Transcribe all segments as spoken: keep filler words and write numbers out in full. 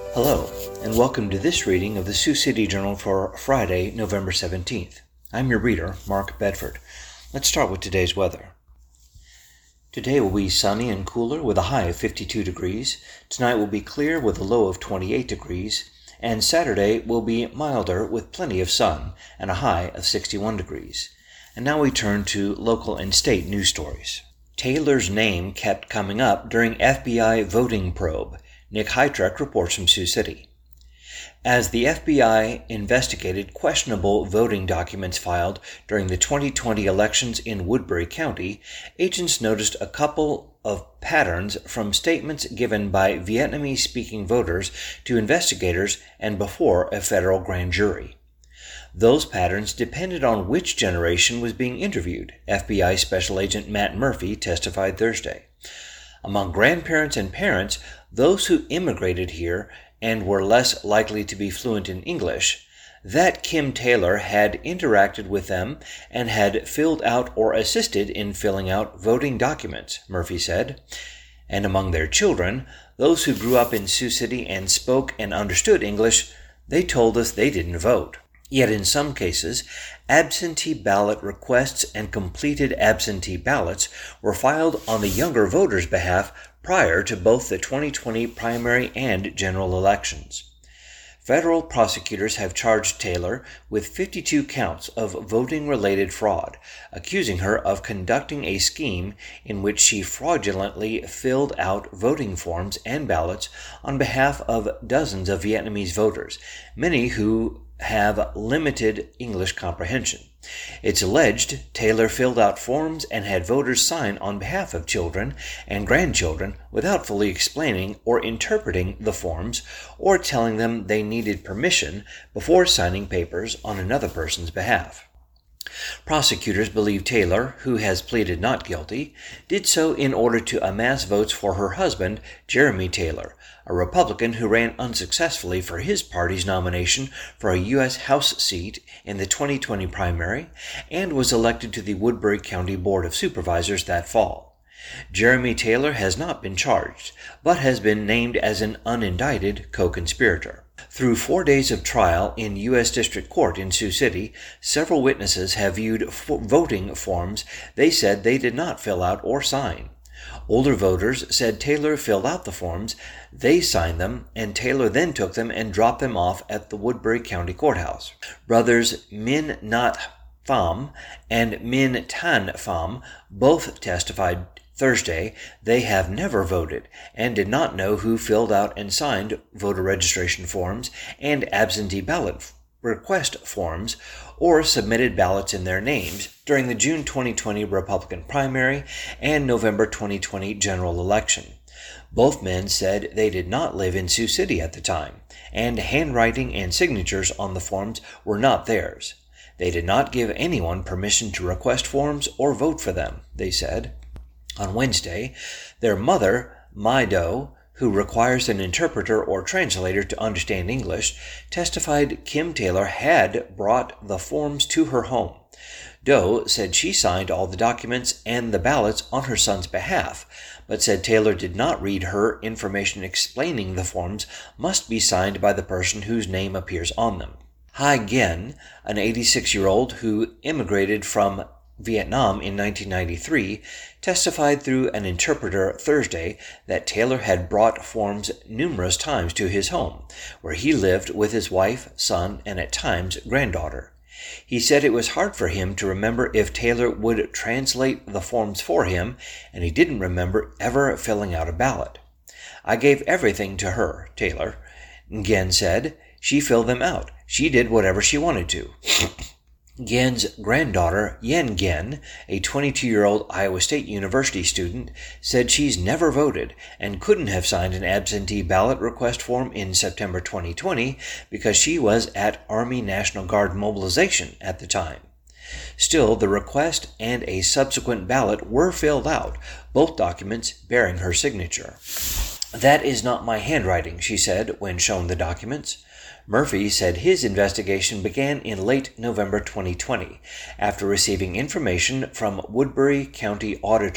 Hello, and welcome to this reading of the Sioux City Journal for Friday, November seventeenth. I'm your reader, Mark Bedford. Let's start with today's weather. Today will be sunny and cooler with a high of fifty-two degrees. Tonight will be clear with a low of twenty-eight degrees. And Saturday will be milder with plenty of sun and a high of sixty-one degrees. And now we turn to local and state news stories. Taylor's name kept coming up during F B I voting probe. Nick Heitreck reports from Sioux City. As the F B I investigated questionable voting documents filed during the twenty twenty elections in Woodbury County, agents noticed a couple of patterns from statements given by Vietnamese-speaking voters to investigators and before a federal grand jury. Those patterns depended on which generation was being interviewed, F B I Special Agent Matt Murphy testified Thursday. Among grandparents and parents, those who immigrated here and were less likely to be fluent in English, that Kim Taylor had interacted with them and had filled out or assisted in filling out voting documents, Murphy said. And among their children, those who grew up in Sioux City and spoke and understood English, they told us they didn't vote. Yet in some cases, absentee ballot requests and completed absentee ballots were filed on the younger voters' behalf prior to both the twenty twenty primary and general elections. Federal prosecutors have charged Taylor with fifty-two counts of voting-related fraud, accusing her of conducting a scheme in which she fraudulently filled out voting forms and ballots on behalf of dozens of Vietnamese voters, many who have limited English comprehension. It's alleged Taylor filled out forms and had voters sign on behalf of children and grandchildren without fully explaining or interpreting the forms or telling them they needed permission before signing papers on another person's behalf. Prosecutors believe Taylor, who has pleaded not guilty, did so in order to amass votes for her husband, Jeremy Taylor, a Republican who ran unsuccessfully for his party's nomination for a U S House seat in the twenty twenty primary and was elected to the Woodbury County Board of Supervisors that fall. Jeremy Taylor has not been charged, but has been named as an unindicted co-conspirator. Through four days of trial in U S District Court in Sioux City, several witnesses have viewed f- voting forms they said they did not fill out or sign. Older voters said Taylor filled out the forms, they signed them, and Taylor then took them and dropped them off at the Woodbury County Courthouse. Brothers Min Nhat Pham and Min Tan Pham both testified Thursday they have never voted and did not know who filled out and signed voter registration forms and absentee ballot request forms or submitted ballots in their names during the June twenty twenty Republican primary and November twenty twenty general election. Both men said they did not live in Sioux City at the time, and handwriting and signatures on the forms were not theirs. They did not give anyone permission to request forms or vote for them, they said. On Wednesday, their mother, Mai Do, who requires an interpreter or translator to understand English, testified Kim Taylor had brought the forms to her home. Do said she signed all the documents and the ballots on her son's behalf, but said Taylor did not read her information explaining the forms must be signed by the person whose name appears on them. Hai Nguyen, an eighty-six-year-old who immigrated from Vietnam in nineteen ninety-three, testified through an interpreter Thursday that Taylor had brought forms numerous times to his home, where he lived with his wife, son, and at times granddaughter. He said it was hard for him to remember if Taylor would translate the forms for him, and he didn't remember ever filling out a ballot. I gave everything to her, Taylor, Nguyen said. She filled them out. She did whatever she wanted to. Nguyen's granddaughter, Yen Nguyen, a twenty-two-year-old Iowa State University student, said she's never voted and couldn't have signed an absentee ballot request form in September twenty twenty because she was at Army National Guard mobilization at the time. Still, the request and a subsequent ballot were filled out, both documents bearing her signature. That is not my handwriting, she said when shown the documents. Murphy said his investigation began in late November twenty twenty, after receiving information from Woodbury County Auditor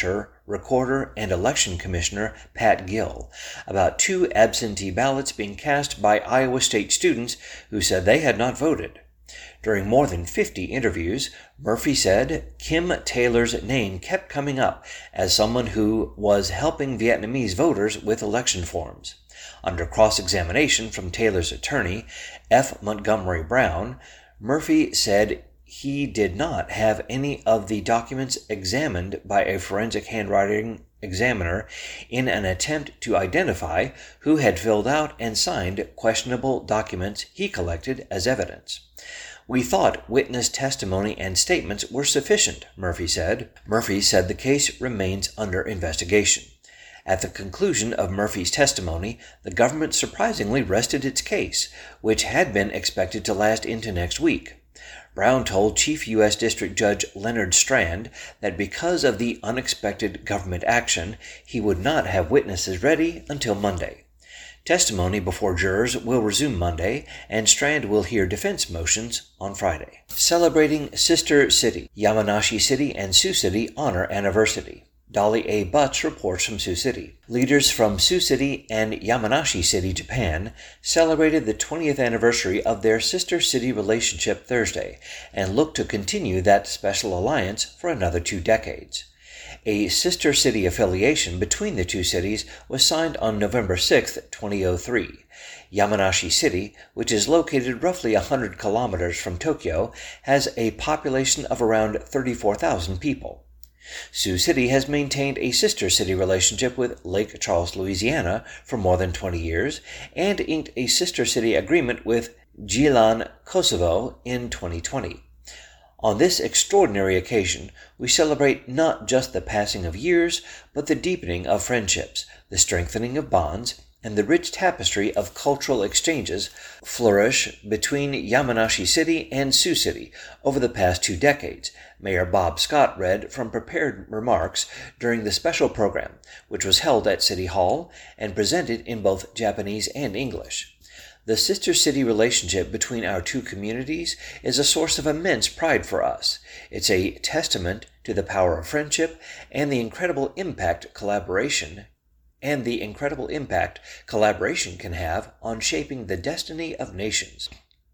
recorder, and election commissioner Pat Gill about two absentee ballots being cast by Iowa State students who said they had not voted. During more than fifty interviews, Murphy said Kim Taylor's name kept coming up as someone who was helping Vietnamese voters with election forms. Under cross-examination from Taylor's attorney, F. Montgomery Brown, Murphy said he did not have any of the documents examined by a forensic handwriting examiner in an attempt to identify who had filled out and signed questionable documents he collected as evidence. We thought witness testimony and statements were sufficient, Murphy said. Murphy said the case remains under investigation. At the conclusion of Murphy's testimony, the government surprisingly rested its case, which had been expected to last into next week. Brown told Chief U S District Judge Leonard Strand that because of the unexpected government action, he would not have witnesses ready until Monday. Testimony before jurors will resume Monday, and Strand will hear defense motions on Friday. Celebrating Sister City, Yamanashi City and Sioux City honor anniversary. Dolly A. Butts reports from Sioux City. Leaders from Sioux City and Yamanashi City, Japan, celebrated the twentieth anniversary of their sister city relationship Thursday and look to continue that special alliance for another two decades. A sister city affiliation between the two cities was signed on November sixth, two thousand three. Yamanashi City, which is located roughly one hundred kilometers from Tokyo, has a population of around thirty-four thousand people. Sioux City has maintained a sister city relationship with Lake Charles, Louisiana for more than twenty years and inked a sister city agreement with Gilan, Kosovo in twenty twenty. On this extraordinary occasion, we celebrate not just the passing of years, but the deepening of friendships, the strengthening of bonds, and the rich tapestry of cultural exchanges flourish between Yamanashi City and Sioux City over the past two decades, Mayor Bob Scott read from prepared remarks during the special program, which was held at City Hall and presented in both Japanese and English. The sister-city relationship between our two communities is a source of immense pride for us. It's a testament to the power of friendship and the incredible impact collaboration and the incredible impact collaboration can have on shaping the destiny of nations.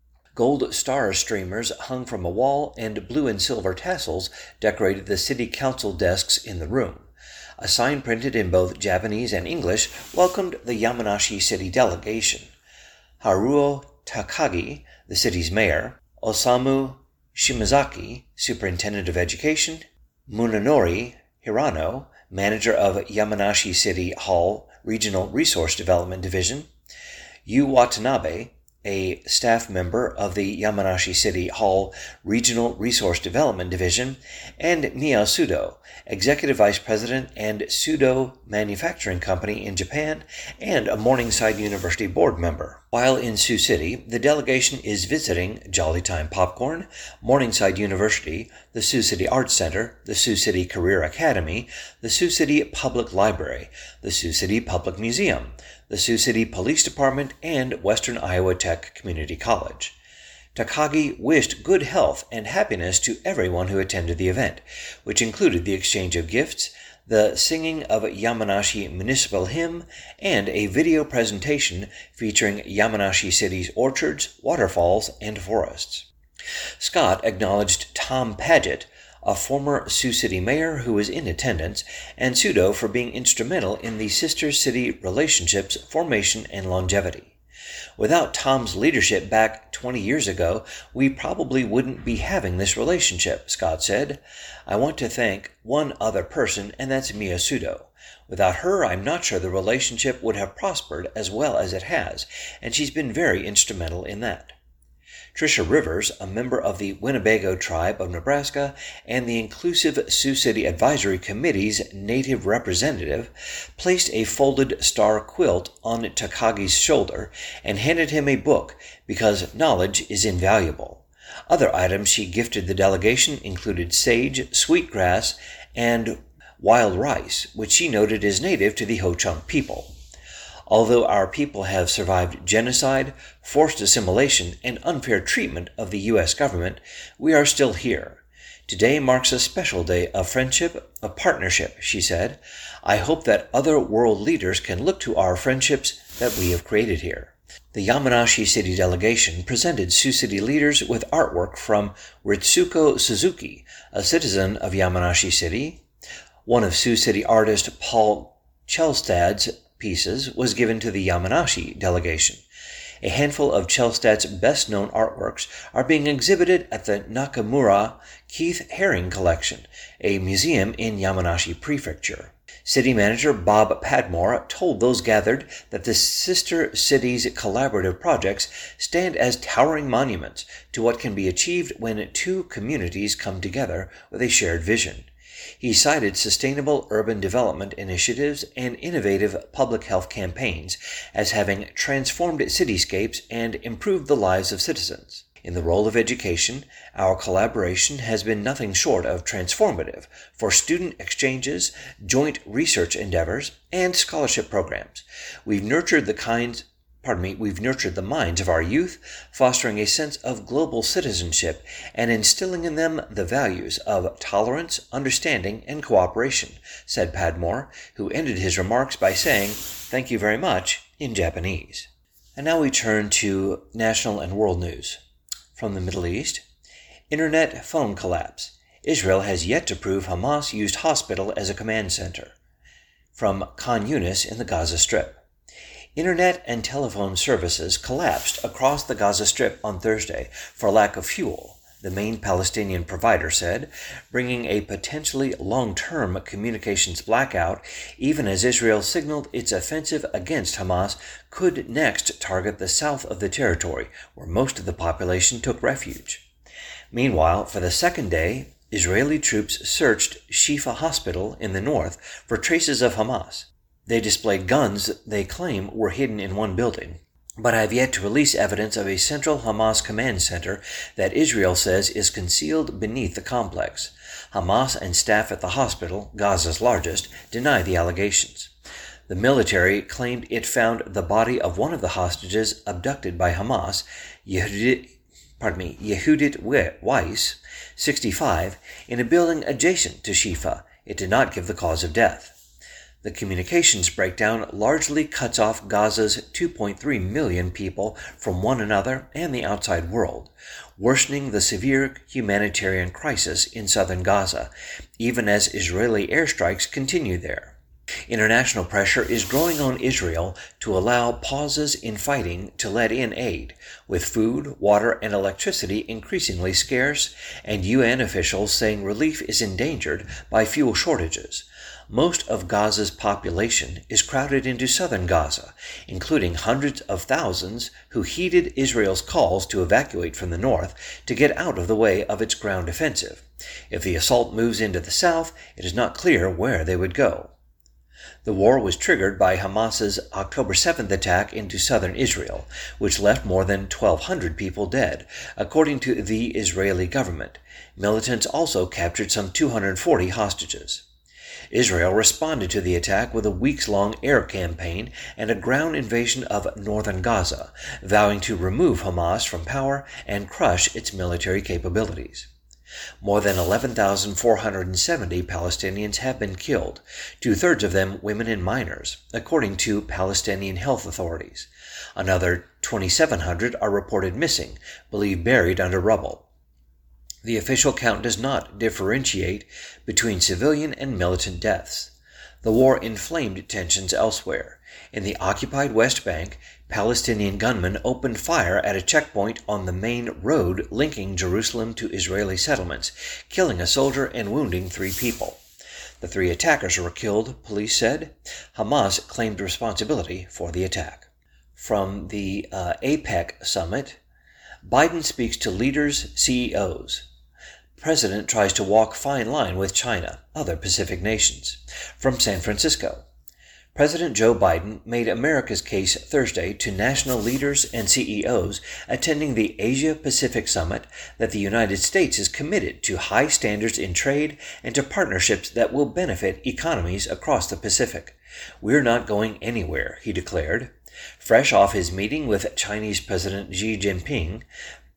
Gold star streamers hung from a wall and blue and silver tassels decorated the city council desks in the room. A sign printed in both Japanese and English welcomed the Yamanashi City delegation. Haruo Takagi, the city's mayor, Osamu Shimazaki, superintendent of education, Munenori Hirano, manager of Yamanashi City Hall Regional Resource Development Division, Yu Watanabe, a staff member of the Yamanashi City Hall Regional Resource Development Division, and Mia Sudo, Executive Vice President and Sudo Manufacturing Company in Japan and a Morningside University board member. While in Sioux City, the delegation is visiting Jolly Time Popcorn, Morningside University, the Sioux City Arts Center, the Sioux City Career Academy, the Sioux City Public Library, the Sioux City Public Museum, the Sioux City Police Department, and Western Iowa Tech Community College. Takagi wished good health and happiness to everyone who attended the event, which included the exchange of gifts, the singing of Yamanashi Municipal Hymn, and a video presentation featuring Yamanashi City's orchards, waterfalls, and forests. Scott acknowledged Tom Paget, a former Sioux City mayor who was in attendance, and Sudo for being instrumental in the sister city relationship's formation and longevity. Without Tom's leadership back twenty years ago, we probably wouldn't be having this relationship, Scott said. I want to thank one other person, and that's Mia Sudo. Without her, I'm not sure the relationship would have prospered as well as it has, and she's been very instrumental in that. Tricia Rivers, a member of the Winnebago Tribe of Nebraska and the Inclusive Sioux City Advisory Committee's Native representative, placed a folded star quilt on Takagi's shoulder and handed him a book because knowledge is invaluable. Other items she gifted the delegation included sage, sweetgrass, and wild rice, which she noted is native to the Ho-Chunk people. Although our people have survived genocide, forced assimilation, and unfair treatment of the U S government, we are still here. Today marks a special day of friendship, of partnership, she said. I hope that other world leaders can look to our friendships that we have created here. The Yamanashi City delegation presented Sioux City leaders with artwork from Ritsuko Suzuki, a citizen of Yamanashi City. One of Sioux City artist Paul Chelstad's pieces was given to the Yamanashi delegation. A handful of Chelstad's best-known artworks are being exhibited at the Nakamura Keith Haring Collection, a museum in Yamanashi Prefecture. City Manager Bob Padmore told those gathered that the sister cities' collaborative projects stand as towering monuments to what can be achieved when two communities come together with a shared vision. He cited sustainable urban development initiatives and innovative public health campaigns as having transformed cityscapes and improved the lives of citizens. In the role of education, our collaboration has been nothing short of transformative for student exchanges, joint research endeavors, and scholarship programs. We've nurtured the kinds Pardon me, we've nurtured the minds of our youth, fostering a sense of global citizenship and instilling in them the values of tolerance, understanding, and cooperation, said Padmore, who ended his remarks by saying, "Thank you very much," in Japanese. And now we turn to national and world news. From the Middle East, Internet phone collapse. Israel has yet to prove Hamas used hospital as a command center. From Khan Yunis in the Gaza Strip. Internet and telephone services collapsed across the Gaza Strip on Thursday for lack of fuel, the main Palestinian provider said, bringing a potentially long-term communications blackout even as Israel signaled its offensive against Hamas could next target the south of the territory, where most of the population took refuge. Meanwhile, for the second day, Israeli troops searched Shifa Hospital in the north for traces of Hamas. They displayed guns they claim were hidden in one building, but have yet to release evidence of a central Hamas command center that Israel says is concealed beneath the complex. Hamas and staff at the hospital, Gaza's largest, deny the allegations. The military claimed it found the body of one of the hostages abducted by Hamas, Yehudit, pardon me, Yehudit Weiss, sixty-five, in a building adjacent to Shifa. It did not give the cause of death. The communications breakdown largely cuts off Gaza's two point three million people from one another and the outside world, worsening the severe humanitarian crisis in southern Gaza, even as Israeli airstrikes continue there. International pressure is growing on Israel to allow pauses in fighting to let in aid, with food, water, and electricity increasingly scarce, and U N officials saying relief is endangered by fuel shortages. Most of Gaza's population is crowded into southern Gaza, including hundreds of thousands who heeded Israel's calls to evacuate from the north to get out of the way of its ground offensive. If the assault moves into the south, it is not clear where they would go. The war was triggered by Hamas's October seventh attack into southern Israel, which left more than twelve hundred people dead, according to the Israeli government. Militants also captured some two hundred forty hostages. Israel responded to the attack with a weeks-long air campaign and a ground invasion of northern Gaza, vowing to remove Hamas from power and crush its military capabilities. More than eleven thousand four hundred seventy Palestinians have been killed, two-thirds of them women and minors, according to Palestinian health authorities. Another twenty-seven hundred are reported missing, believed buried under rubble. The official count does not differentiate between civilian and militant deaths. The war inflamed tensions elsewhere. In the occupied West Bank, Palestinian gunmen opened fire at a checkpoint on the main road linking Jerusalem to Israeli settlements, killing a soldier and wounding three people. The three attackers were killed, police said. Hamas claimed responsibility for the attack. From the uh, APEC summit, Biden speaks to leaders, C E Os. President tries to walk fine line with China, other Pacific nations. From San Francisco, President Joe Biden made America's case Thursday to national leaders and C E Os attending the Asia-Pacific Summit that the United States is committed to high standards in trade and to partnerships that will benefit economies across the Pacific. "We're not going anywhere," he declared. Fresh off his meeting with Chinese President Xi Jinping,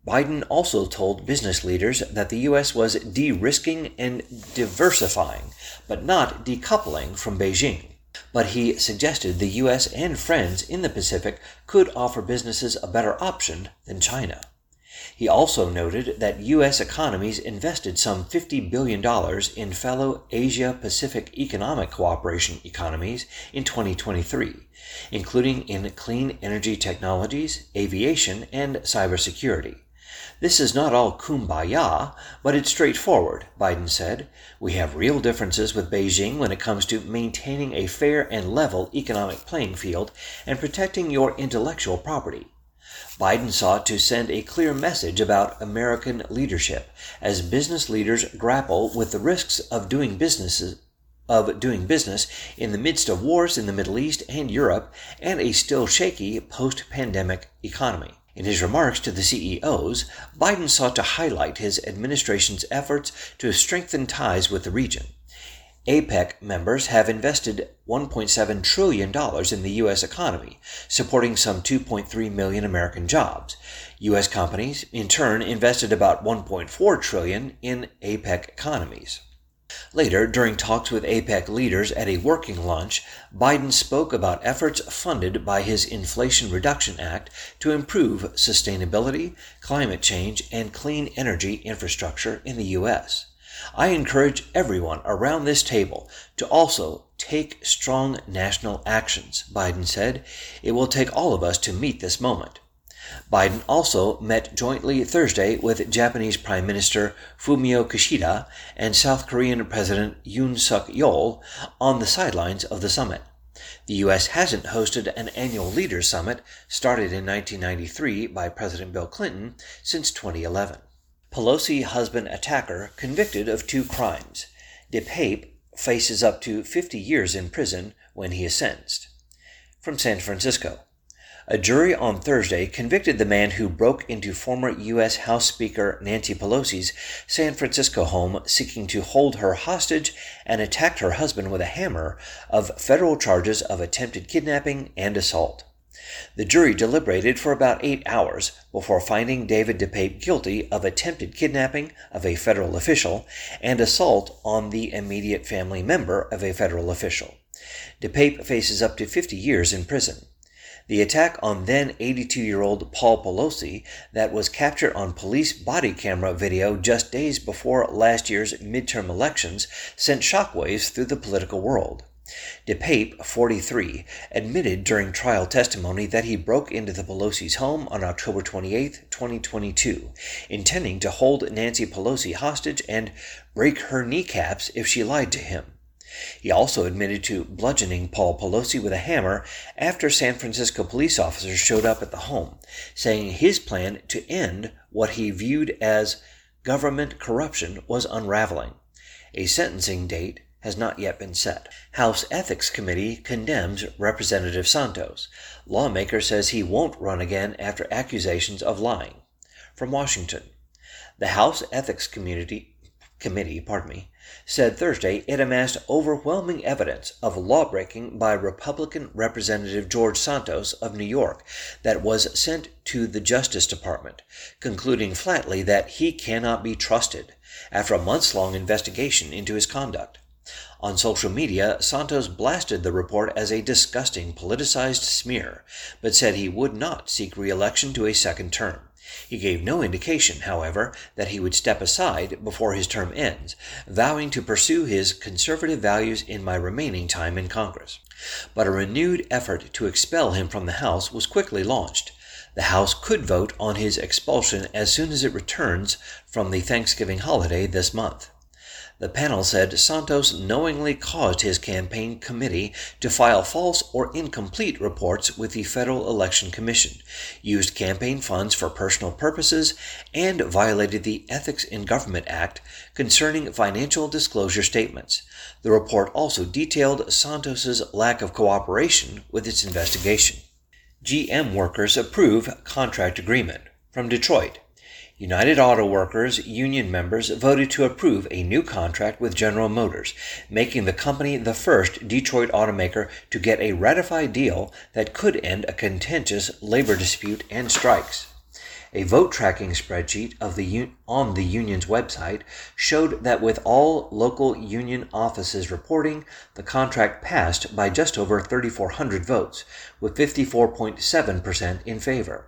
Biden also told business leaders that the U S was de-risking and diversifying, but not decoupling from Beijing. But he suggested the U S and friends in the Pacific could offer businesses a better option than China. He also noted that U S economies invested some fifty billion dollars in fellow Asia-Pacific Economic Cooperation economies in twenty twenty-three, including in clean energy technologies, aviation, and cybersecurity. This is not all kumbaya, but it's straightforward, Biden said. We have real differences with Beijing when it comes to maintaining a fair and level economic playing field and protecting your intellectual property. Biden sought to send a clear message about American leadership as business leaders grapple with the risks of doing businesses of doing business in the midst of wars in the Middle East and Europe and a still shaky post-pandemic economy. In his remarks to the C E Os, Biden sought to highlight his administration's efforts to strengthen ties with the region. APEC members have invested one point seven trillion dollars in the U S economy, supporting some two point three million American jobs. U S companies, in turn, invested about one point four trillion dollars in APEC economies. Later, during talks with APEC leaders at a working lunch, Biden spoke about efforts funded by his Inflation Reduction Act to improve sustainability, climate change, and clean energy infrastructure in the U S. I encourage everyone around this table to also take strong national actions, Biden said. It will take all of us to meet this moment. Biden also met jointly Thursday with Japanese Prime Minister Fumio Kishida and South Korean President Yoon Suk-yeol on the sidelines of the summit. The U S hasn't hosted an annual leaders summit, started in nineteen ninety-three by President Bill Clinton, since twenty eleven. Pelosi husband attacker convicted of two crimes. DePape faces up to fifty years in prison when he is sentenced. From San Francisco. A jury on Thursday convicted the man who broke into former U S House Speaker Nancy Pelosi's San Francisco home seeking to hold her hostage and attacked her husband with a hammer of federal charges of attempted kidnapping and assault. The jury deliberated for about eight hours before finding David DePape guilty of attempted kidnapping of a federal official and assault on the immediate family member of a federal official. DePape faces up to fifty years in prison. The attack on then eighty-two-year-old Paul Pelosi that was captured on police body camera video just days before last year's midterm elections sent shockwaves through the political world. DePape, forty-three, admitted during trial testimony that he broke into the Pelosi's home on October twenty-eighth, twenty twenty-two, intending to hold Nancy Pelosi hostage and break her kneecaps if she lied to him. He also admitted to bludgeoning Paul Pelosi with a hammer after San Francisco police officers showed up at the home, saying his plan to end what he viewed as government corruption was unraveling. A sentencing date has not yet been set. House Ethics Committee condemns Representative Santos. Lawmaker says he won't run again after accusations of lying. From Washington. The House Ethics Committee Committee, pardon me, said Thursday it amassed overwhelming evidence of lawbreaking by Republican Representative George Santos of New York that was sent to the Justice Department, concluding flatly that he cannot be trusted after a months-long investigation into his conduct. On social media, Santos blasted the report as a disgusting politicized smear, but said he would not seek re-election to a second term. He gave no indication, however, that he would step aside before his term ends, vowing to pursue his conservative values in my remaining time in Congress. But a renewed effort to expel him from the House was quickly launched. The House could vote on his expulsion as soon as it returns from the Thanksgiving holiday this month. The panel said Santos knowingly caused his campaign committee to file false or incomplete reports with the Federal Election Commission, used campaign funds for personal purposes, and violated the Ethics in Government Act concerning financial disclosure statements. The report also detailed Santos's lack of cooperation with its investigation. G M workers approve contract agreement. From Detroit. United Auto Workers union members voted to approve a new contract with General Motors, making the company the first Detroit automaker to get a ratified deal that could end a contentious labor dispute and strikes. A vote tracking spreadsheet of the on the union's website showed that with all local union offices reporting, the contract passed by just over thirty-four hundred votes, with fifty-four point seven percent in favor.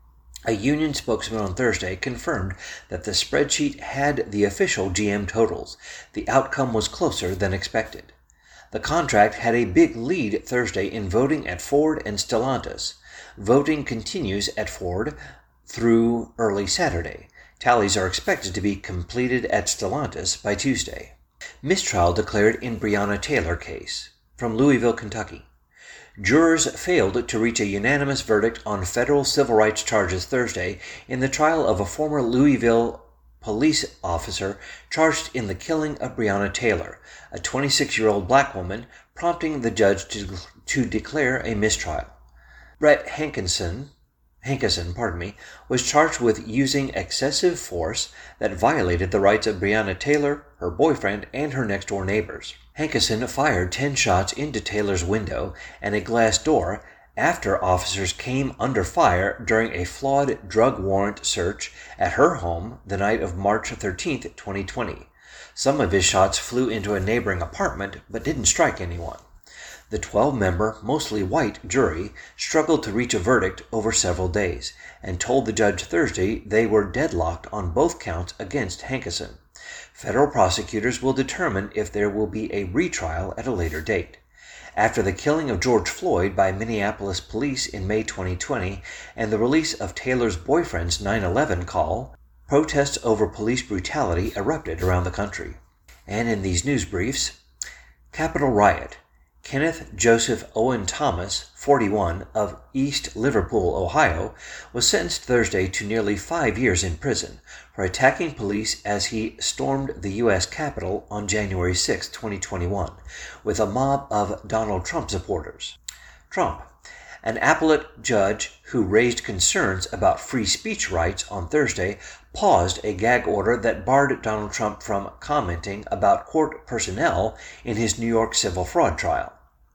A union spokesman on Thursday confirmed that the spreadsheet had the official G M totals. The outcome was closer than expected. The contract had a big lead Thursday in voting at Ford and Stellantis. Voting continues at Ford through early Saturday. Tallies are expected to be completed at Stellantis by Tuesday. Mistrial declared in Breonna Taylor case. From Louisville, Kentucky. Jurors failed to reach a unanimous verdict on federal civil rights charges Thursday in the trial of a former Louisville police officer charged in the killing of Breonna Taylor, a twenty-six-year-old black woman, prompting the judge to, to declare a mistrial. Brett Hankison, Hankison, pardon me, was charged with using excessive force that violated the rights of Breonna Taylor, her boyfriend, and her next-door neighbors. Hankison fired ten shots into Taylor's window and a glass door after officers came under fire during a flawed drug warrant search at her home the night of March thirteenth, twenty twenty. Some of his shots flew into a neighboring apartment but didn't strike anyone. The twelve-member, mostly white jury struggled to reach a verdict over several days and told the judge Thursday they were deadlocked on both counts against Hankison. Federal prosecutors will determine if there will be a retrial at a later date. After the killing of George Floyd by Minneapolis police in May twenty twenty and the release of Taylor's boyfriend's nine eleven call, protests over police brutality erupted around the country. And in these news briefs, Capitol riot. Kenneth Joseph Owen Thomas, forty-one, of East Liverpool, Ohio, was sentenced Thursday to nearly five years in prison for attacking police as he stormed the U S Capitol on January sixth, twenty twenty-one, with a mob of Donald Trump supporters. Trump, an appellate judge who raised concerns about free speech rights on Thursday, paused a gag order that barred Donald Trump from commenting about court personnel in his New York civil fraud trial.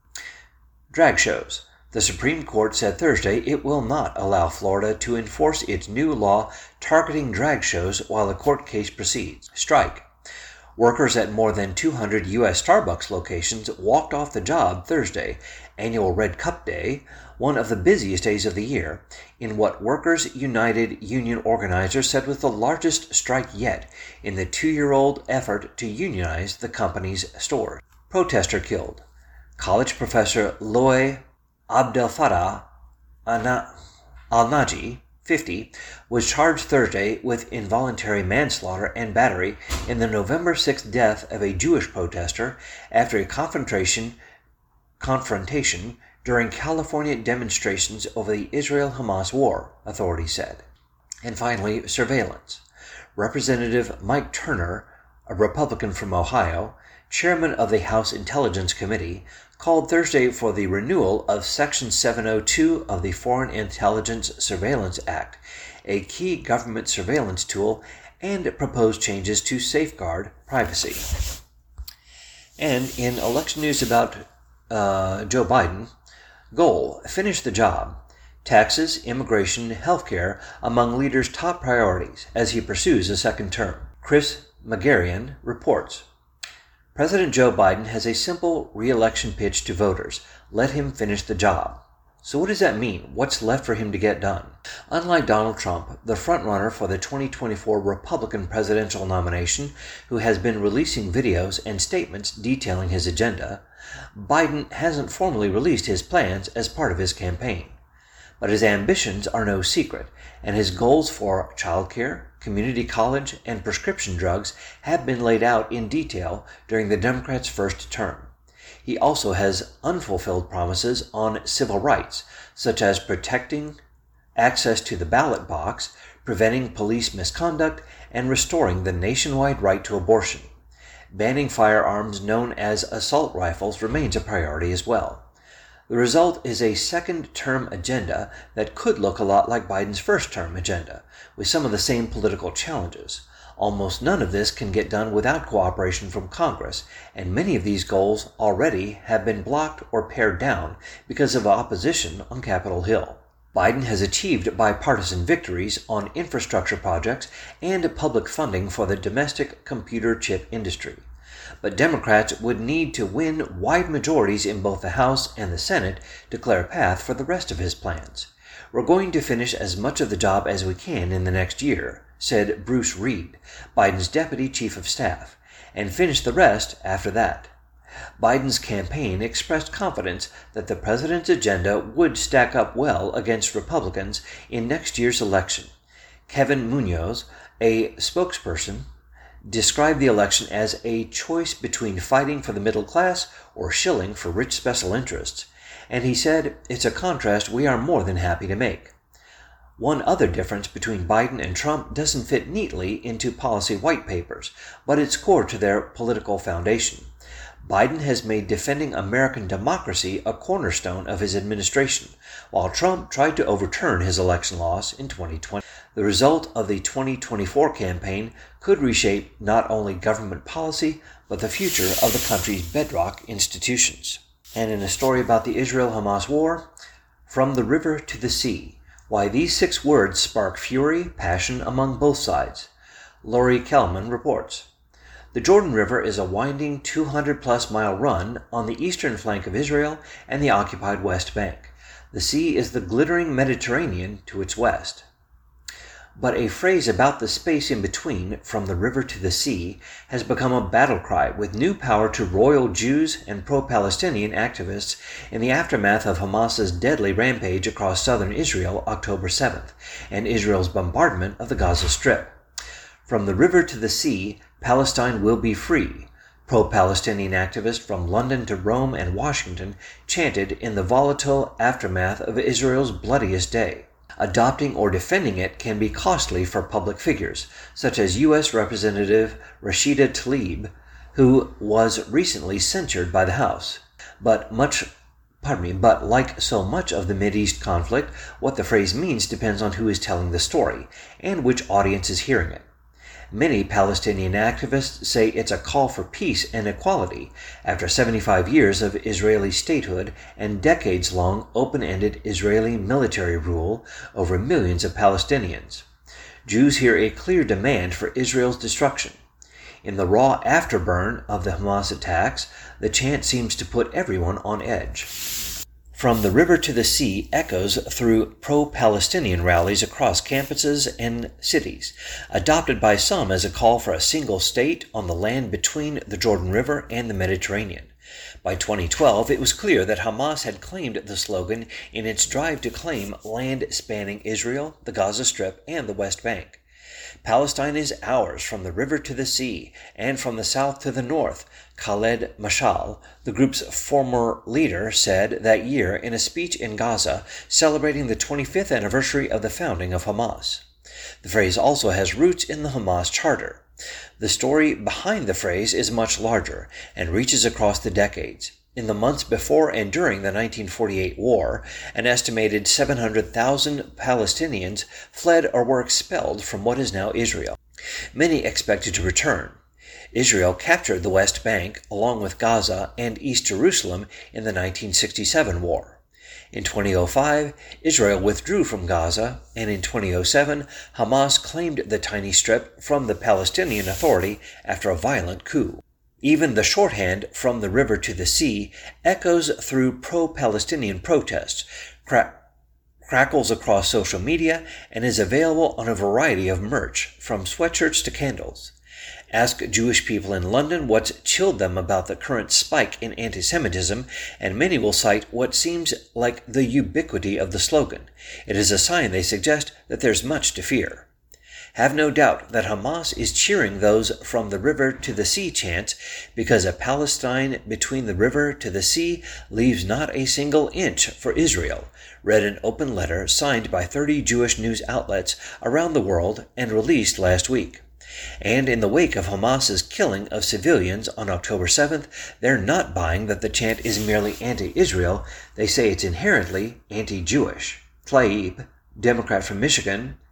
Drag shows. The Supreme Court said Thursday it will not allow Florida to enforce its new law targeting drag shows while the court case proceeds. Strike. Workers at more than two hundred U S Starbucks locations walked off the job Thursday, annual Red Cup Day, one of the busiest days of the year, in what Workers United union organizers said was the largest strike yet in the two-year-old effort to unionize the company's stores. Protester killed. College professor Loy Abdelfattah Al-Naji, fifty, was charged Thursday with involuntary manslaughter and battery in the November sixth death of a Jewish protester after a confrontation confrontation during California demonstrations over the Israel-Hamas war, authorities said. And finally, surveillance. Representative Mike Turner, a Republican from Ohio, chairman of the House Intelligence Committee, called Thursday for the renewal of Section seven oh two of the Foreign Intelligence Surveillance Act, a key government surveillance tool, and proposed changes to safeguard privacy. And in election news about uh, Joe Biden, goal, finish the job. Taxes, immigration, healthcare among leaders' top priorities as he pursues a second term. Chris Magarian reports. President Joe Biden has a simple re-election pitch to voters. Let him finish the job. So what does that mean? What's left for him to get done? Unlike Donald Trump, the frontrunner for the twenty twenty-four Republican presidential nomination, who has been releasing videos and statements detailing his agenda, Biden hasn't formally released his plans as part of his campaign. But his ambitions are no secret, and his goals for childcare, community college, and prescription drugs have been laid out in detail during the Democrats' first term. He also has unfulfilled promises on civil rights, such as protecting access to the ballot box, preventing police misconduct, and restoring the nationwide right to abortion. Banning firearms known as assault rifles remains a priority as well. The result is a second-term agenda that could look a lot like Biden's first-term agenda, with some of the same political challenges. Almost none of this can get done without cooperation from Congress, and many of these goals already have been blocked or pared down because of opposition on Capitol Hill. Biden has achieved bipartisan victories on infrastructure projects and public funding for the domestic computer chip industry. But Democrats would need to win wide majorities in both the House and the Senate to clear a path for the rest of his plans. "We're going to finish as much of the job as we can in the next year," said Bruce Reed, Biden's deputy chief of staff, "and finish the rest after that." Biden's campaign expressed confidence that the president's agenda would stack up well against Republicans in next year's election. Kevin Munoz, a spokesperson, described the election as a choice between fighting for the middle class or shilling for rich special interests, and he said, "It's a contrast we are more than happy to make." One other difference between Biden and Trump doesn't fit neatly into policy white papers, but it's core to their political foundation. Biden has made defending American democracy a cornerstone of his administration, while Trump tried to overturn his election loss in twenty twenty. The result of the twenty twenty-four campaign could reshape not only government policy, but the future of the country's bedrock institutions. And in a story about the Israel-Hamas war, from the river to the sea, why these six words spark fury, passion among both sides. Lori Kelman reports. The Jordan River is a winding two hundred plus mile run on the eastern flank of Israel and the occupied West Bank. The sea is the glittering Mediterranean to its west. But a phrase about the space in between, from the river to the sea, has become a battle cry with new power to royal Jews and pro-Palestinian activists in the aftermath of Hamas's deadly rampage across southern Israel October seventh and Israel's bombardment of the Gaza Strip. From the river to the sea, Palestine will be free, pro-Palestinian activists from London to Rome and Washington chanted in the volatile aftermath of Israel's bloodiest day. Adopting or defending it can be costly for public figures, such as U S Representative Rashida Tlaib, who was recently censured by the House. But much Pardon me, but like so much of the Mideast conflict, what the phrase means depends on who is telling the story and which audience is hearing it. Many Palestinian activists say it's a call for peace and equality after seventy-five years of Israeli statehood and decades-long open-ended Israeli military rule over millions of Palestinians. Jews hear a clear demand for Israel's destruction. In the raw afterburn of the Hamas attacks, the chant seems to put everyone on edge. From the river to the sea echoes through pro-Palestinian rallies across campuses and cities, adopted by some as a call for a single state on the land between the Jordan River and the Mediterranean. By twenty twelve, it was clear that Hamas had claimed the slogan in its drive to claim land spanning Israel, the Gaza Strip, and the West Bank. Palestine is ours from the river to the sea, and from the south to the north, Khaled Mashal, the group's former leader, said that year in a speech in Gaza celebrating the twenty-fifth anniversary of the founding of Hamas. The phrase also has roots in the Hamas Charter. The story behind the phrase is much larger and reaches across the decades. In the months before and during the nineteen forty-eight war, an estimated seven hundred thousand Palestinians fled or were expelled from what is now Israel. Many expected to return. Israel captured the West Bank along with Gaza and East Jerusalem in the nineteen sixty-seven war. In two thousand five, Israel withdrew from Gaza, and in two thousand seven, Hamas claimed the tiny strip from the Palestinian Authority after a violent coup. Even the shorthand from the river to the sea echoes through pro-Palestinian protests, cra- crackles across social media, and is available on a variety of merch, from sweatshirts to candles. Ask Jewish people in London what's chilled them about the current spike in anti-Semitism, and many will cite what seems like the ubiquity of the slogan. It is a sign, they suggest, that there's much to fear. Have no doubt that Hamas is cheering those from the river to the sea chants because a Palestine between the river to the sea leaves not a single inch for Israel, read an open letter signed by thirty Jewish news outlets around the world and released last week. And in the wake of Hamas's killing of civilians on October seventh, they're not buying that the chant is merely anti-Israel. They say it's inherently anti-Jewish. Tlaib, Democrat from Michigan,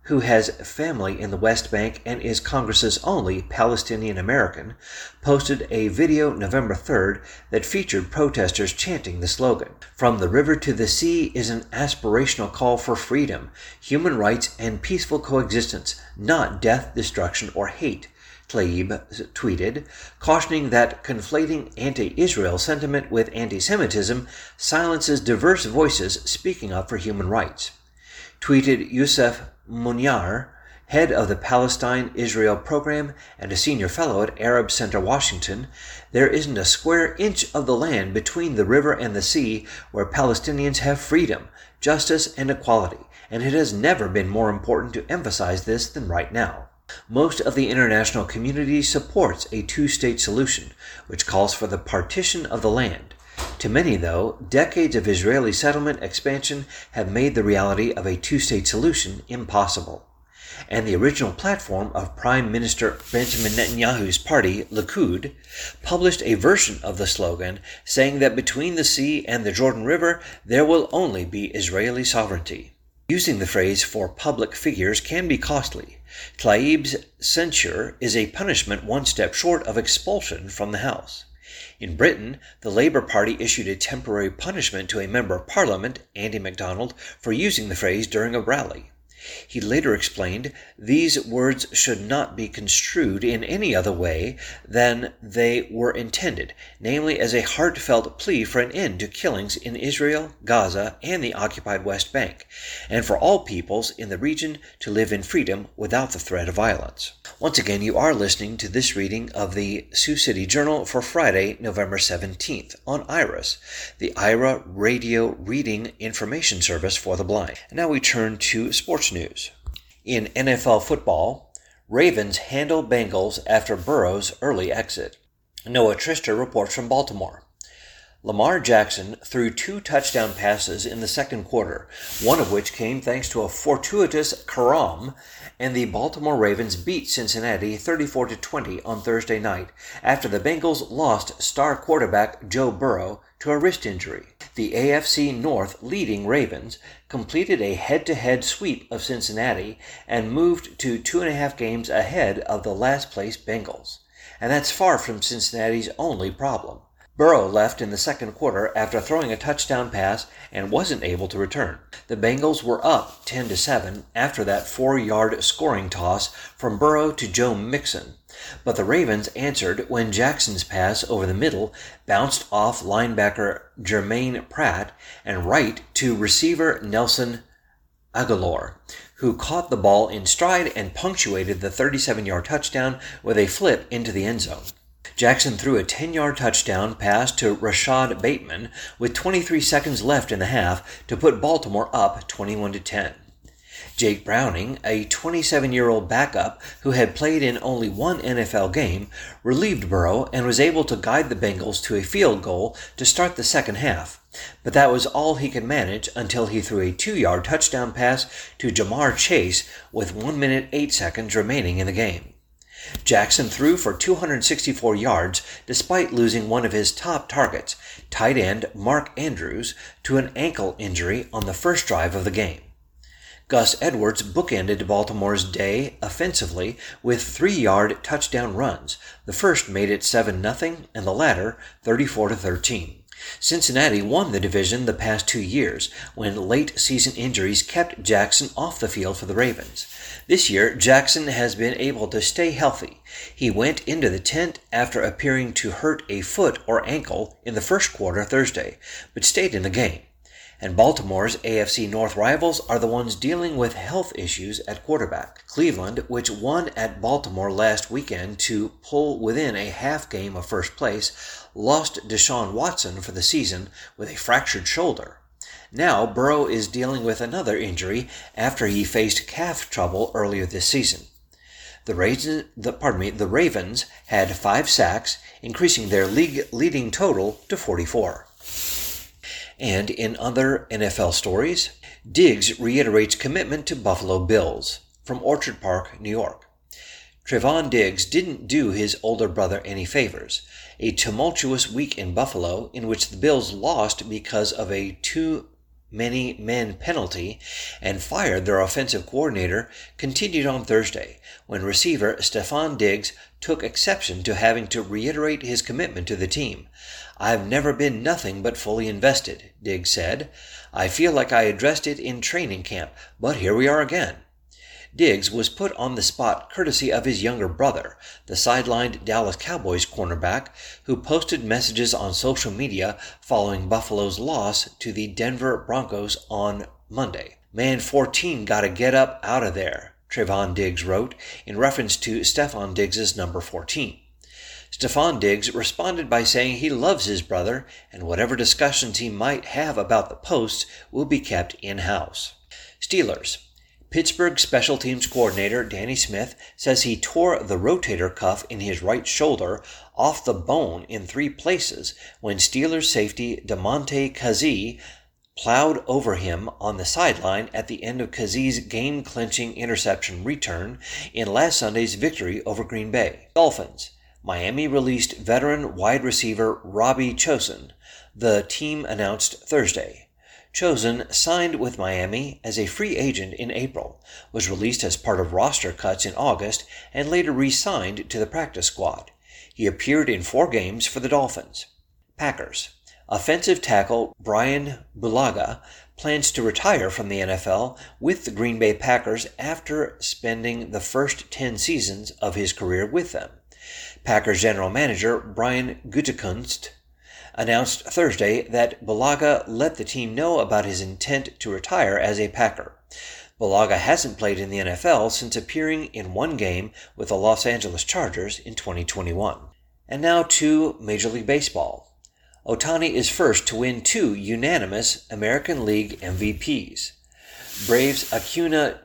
who has family in the West Bank and is Congress's only Palestinian American, posted a video November third that featured protesters chanting the slogan, "From the river to the sea" is an aspirational call for freedom, human rights, and peaceful coexistence, not death, destruction, or hate, Tlaib tweeted, cautioning that conflating anti-Israel sentiment with anti-Semitism silences diverse voices speaking up for human rights. Tweeted Youssef Munyar, head of the Palestine-Israel program and a senior fellow at Arab Center Washington, "There isn't a square inch of the land between the river and the sea where Palestinians have freedom, justice, and equality, and it has never been more important to emphasize this than right now." Most of the international community supports a two-state solution, which calls for the partition of the land. To many, though, decades of Israeli settlement expansion have made the reality of a two-state solution impossible. And the original platform of Prime Minister Benjamin Netanyahu's party, Likud, published a version of the slogan saying that between the sea and the Jordan River there will only be Israeli sovereignty. Using the phrase for public figures can be costly. Tlaib's censure is a punishment one step short of expulsion from the House. In Britain, the Labour Party issued a temporary punishment to a member of Parliament, Andy MacDonald, for using the phrase during a rally. He later explained, "These words should not be construed in any other way than they were intended, namely as a heartfelt plea for an end to killings in Israel, Gaza, and the occupied West Bank, and for all peoples in the region to live in freedom without the threat of violence." Once again, you are listening to this reading of the Sioux City Journal for Friday, November seventeenth, on IRIS, the I R A Radio Reading Information Service for the Blind. And now we turn to sports news. In N F L football, Ravens handle Bengals after Burrow's early exit. Noah Trister reports from Baltimore. Lamar Jackson threw two touchdown passes in the second quarter, one of which came thanks to a fortuitous carom, and the Baltimore Ravens beat Cincinnati thirty-four to twenty on Thursday night after the Bengals lost star quarterback Joe Burrow to a wrist injury. The A F C North leading Ravens completed a head-to-head sweep of Cincinnati and moved to two and a half games ahead of the last-place Bengals. And that's far from Cincinnati's only problem. Burrow left in the second quarter after throwing a touchdown pass and wasn't able to return. The Bengals were up ten to seven after that four-yard scoring toss from Burrow to Joe Mixon, but the Ravens answered when Jackson's pass over the middle bounced off linebacker Jermaine Pratt and right to receiver Nelson Aguilar, who caught the ball in stride and punctuated the thirty-seven-yard touchdown with a flip into the end zone. Jackson threw a ten-yard touchdown pass to Rashad Bateman with twenty-three seconds left in the half to put Baltimore up twenty-one to ten. Jake Browning, a twenty-seven-year-old backup who had played in only one N F L game, relieved Burrow and was able to guide the Bengals to a field goal to start the second half. But that was all he could manage until he threw a two-yard touchdown pass to Jamar Chase with one minute eight seconds remaining in the game. Jackson threw for two hundred sixty-four yards despite losing one of his top targets, tight end Mark Andrews, to an ankle injury on the first drive of the game. Gus Edwards bookended Baltimore's day offensively with three-yard touchdown runs. The first made it seven nothing and the latter thirty-four to thirteen. Cincinnati won the division the past two years when late-season injuries kept Jackson off the field for the Ravens. This year, Jackson has been able to stay healthy. He went into the tent after appearing to hurt a foot or ankle in the first quarter Thursday, but stayed in the game. And Baltimore's A F C North rivals are the ones dealing with health issues at quarterback. Cleveland, which won at Baltimore last weekend to pull within a half game of first place, lost Deshaun Watson for the season with a fractured shoulder. Now Burrow is dealing with another injury after he faced calf trouble earlier this season. The Ravens, the, pardon me, the Ravens had five sacks, increasing their league-leading total to forty-four. And in other N F L stories, Diggs reiterates commitment to Buffalo Bills. From Orchard Park, New York. Trevon Diggs didn't do his older brother any favors. A tumultuous week in Buffalo in which the Bills lost because of a two many men penalty and fired their offensive coordinator continued on Thursday, when receiver Stefon Diggs took exception to having to reiterate his commitment to the team. "I've never been nothing but fully invested," Diggs said. "I feel like I addressed it in training camp, but here we are again." Diggs was put on the spot courtesy of his younger brother, the sidelined Dallas Cowboys cornerback, who posted messages on social media following Buffalo's loss to the Denver Broncos on Monday. "Man fourteen gotta get up out of there," Trevon Diggs wrote, in reference to Stefon Diggs' number fourteen. Stefon Diggs responded by saying he loves his brother, and whatever discussions he might have about the posts will be kept in-house. Steelers. Pittsburgh special teams coordinator Danny Smith says he tore the rotator cuff in his right shoulder off the bone in three places when Steelers safety DeMonte Kazee plowed over him on the sideline at the end of Kazee's game-clinching interception return in last Sunday's victory over Green Bay. Dolphins. Miami released veteran wide receiver Robbie Chosen, the team announced Thursday. Chosen signed with Miami as a free agent in April, was released as part of roster cuts in August, and later re-signed to the practice squad. He appeared in four games for the Dolphins. Packers. Offensive tackle Brian Bulaga plans to retire from the N F L with the Green Bay Packers after spending the first ten seasons of his career with them. Packers general manager Brian Gutekunst announced Thursday that Bulaga let the team know about his intent to retire as a Packer. Bulaga hasn't played in the N F L since appearing in one game with the Los Angeles Chargers in twenty twenty-one. And now to Major League Baseball. Ohtani is first to win two unanimous American League M V Ps. Braves Acuna,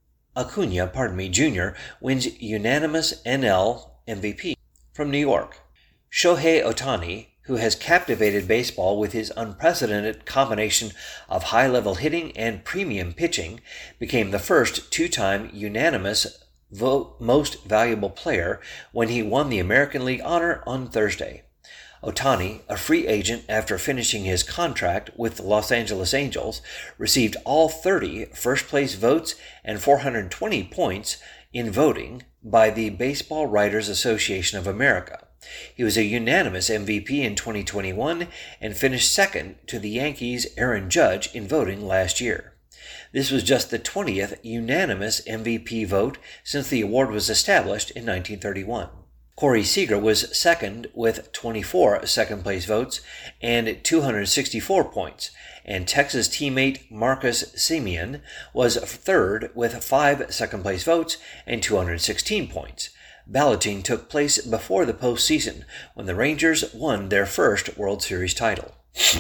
Acuna pardon me, Junior wins unanimous N L M V P. From New York. Shohei Ohtani, who has captivated baseball with his unprecedented combination of high-level hitting and premium pitching, became the first two-time unanimous vote most valuable player when he won the American League honor on Thursday. Ohtani, a free agent after finishing his contract with the Los Angeles Angels, received all thirty first-place votes and four hundred twenty points in voting by the Baseball Writers Association of America. He was a unanimous M V P in twenty twenty-one and finished second to the Yankees' Aaron Judge in voting last year. This was just the twentieth unanimous M V P vote since the award was established in nineteen thirty-one. Corey Seager was second with twenty-four second-place votes and two hundred sixty-four points, and Texas teammate Marcus Semien was third with five second-place votes and two hundred sixteen points. Balloting took place before the postseason, when the Rangers won their first World Series title.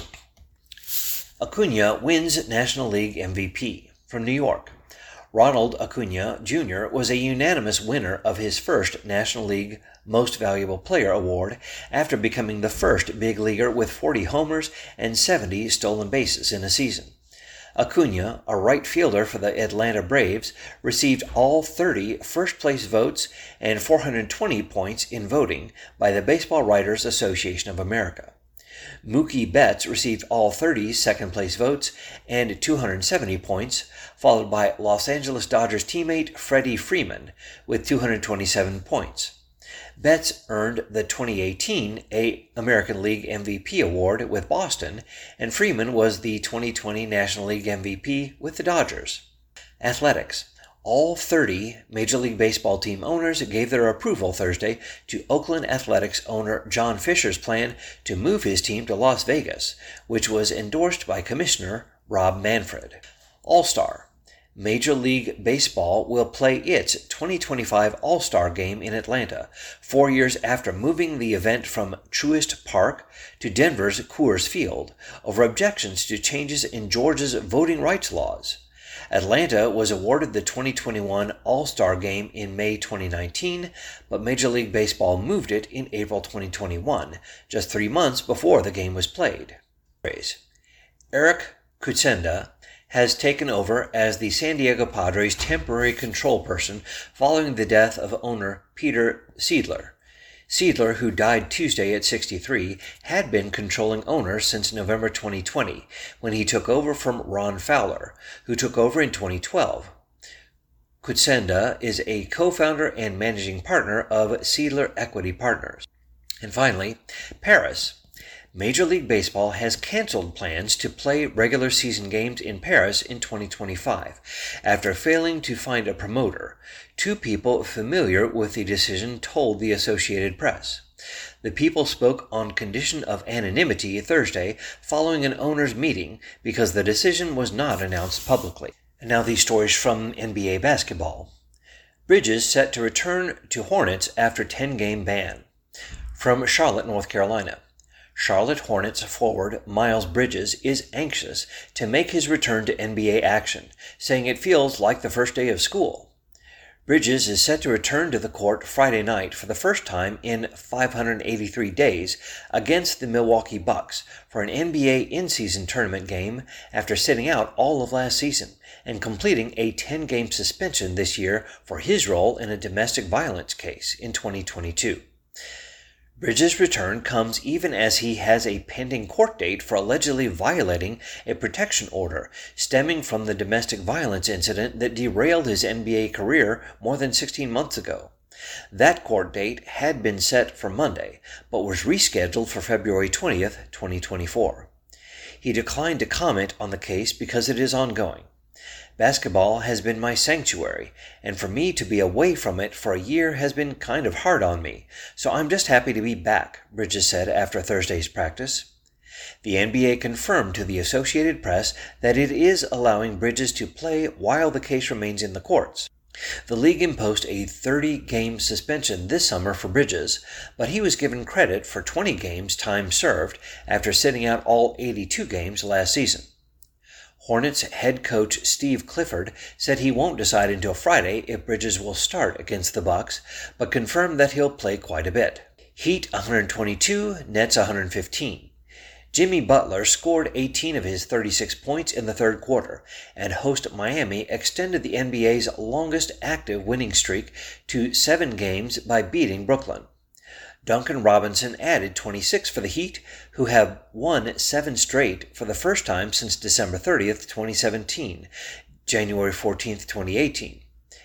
Acuna wins National League M V P. From New York. Ronald Acuna Junior was a unanimous winner of his first National League Most Valuable Player award after becoming the first big leaguer with forty homers and seventy stolen bases in a season. Acuna, a right fielder for the Atlanta Braves, received all thirty first-place votes and four hundred twenty points in voting by the Baseball Writers Association of America. Mookie Betts received all thirty second-place votes and two hundred seventy points, followed by Los Angeles Dodgers teammate Freddie Freeman with two hundred twenty-seven points. Betts earned the twenty eighteen American League M V P award with Boston, and Freeman was the twenty twenty National League M V P with the Dodgers. Athletics. All thirty Major League Baseball team owners gave their approval Thursday to Oakland Athletics owner John Fisher's plan to move his team to Las Vegas, which was endorsed by Commissioner Rob Manfred. All-Star. Major League Baseball will play its twenty twenty-five All-Star Game in Atlanta, four years after moving the event from Truist Park to Denver's Coors Field over objections to changes in Georgia's voting rights laws. Atlanta was awarded the twenty twenty-one All-Star Game in May twenty nineteen, but Major League Baseball moved it in April twenty twenty-one, just three months before the game was played. Eric Kutsenda has taken over as the San Diego Padres' temporary control person following the death of owner Peter Seidler. Seidler, who died Tuesday at sixty-three, had been controlling owner since November twenty twenty, when he took over from Ron Fowler, who took over in twenty twelve. Kutsenda is a co-founder and managing partner of Seidler Equity Partners. And finally, Paris. Major League Baseball has canceled plans to play regular season games in Paris in twenty twenty-five, after failing to find a promoter. Two people familiar with the decision told the Associated Press. The people spoke on condition of anonymity Thursday following an owners' meeting because the decision was not announced publicly. And now these stories from N B A basketball. Bridges set to return to Hornets after ten-game ban. From Charlotte, North Carolina. Charlotte Hornets forward Miles Bridges is anxious to make his return to N B A action, saying it feels like the first day of school. Bridges is set to return to the court Friday night for the first time in five hundred eighty-three days against the Milwaukee Bucks for an N B A in-season tournament game after sitting out all of last season and completing a ten-game suspension this year for his role in a domestic violence case in twenty twenty-two. Bridges' return comes even as he has a pending court date for allegedly violating a protection order stemming from the domestic violence incident that derailed his N B A career more than sixteen months ago. That court date had been set for Monday, but was rescheduled for February twentieth, twenty twenty-four. He declined to comment on the case because it is ongoing. Basketball has been my sanctuary, and for me to be away from it for a year has been kind of hard on me, so I'm just happy to be back, Bridges said after Thursday's practice. The N B A confirmed to the Associated Press that it is allowing Bridges to play while the case remains in the courts. The league imposed a thirty-game suspension this summer for Bridges, but he was given credit for twenty games time served after sitting out all eighty-two games last season. Hornets head coach Steve Clifford said he won't decide until Friday if Bridges will start against the Bucks, but confirmed that he'll play quite a bit. Heat one hundred twenty-two, Nets one hundred fifteen. Jimmy Butler scored eighteen of his thirty-six points in the third quarter, and host Miami extended the N B A's longest active winning streak to seven games by beating Brooklyn. Duncan Robinson added twenty-six for the Heat, who have won seven straight for the first time since December thirtieth, twenty seventeen, January fourteenth, twenty eighteen.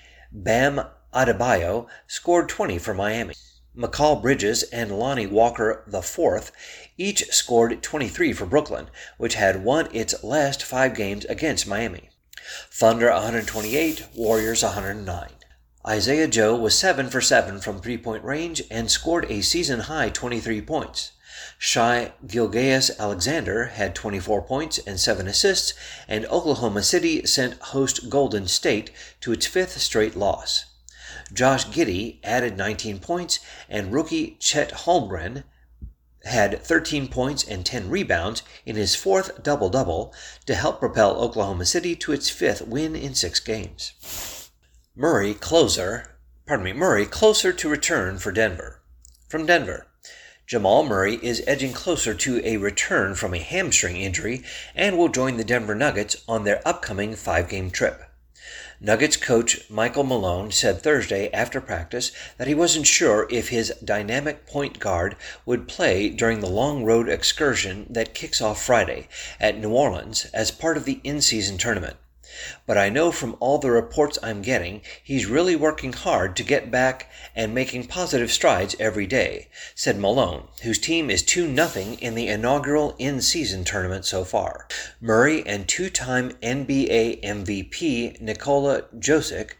Bam Adebayo scored twenty for Miami. Mikal Bridges and Lonnie Walker the fourth each scored twenty-three for Brooklyn, which had won its last five games against Miami. Thunder one hundred twenty-eight, Warriors one hundred nine. Isaiah Joe was seven for seven from three-point range and scored a season-high twenty-three points. Shai Gilgeous-Alexander had twenty-four points and seven assists, and Oklahoma City sent host Golden State to its fifth straight loss. Josh Giddey added nineteen points, and rookie Chet Holmgren had thirteen points and ten rebounds in his fourth double-double to help propel Oklahoma City to its fifth win in six games. Murray closer, pardon me, Murray closer to return for Denver. From Denver, Jamal Murray is edging closer to a return from a hamstring injury and will join the Denver Nuggets on their upcoming five-game trip. Nuggets coach Michael Malone said Thursday after practice that he wasn't sure if his dynamic point guard would play during the long road excursion that kicks off Friday at New Orleans as part of the in-season tournament. But I know from all the reports I'm getting, he's really working hard to get back and making positive strides every day, said Malone, whose team is two nothing in the inaugural in-season tournament so far. Murray and two-time N B A M V P Nikola Jokic,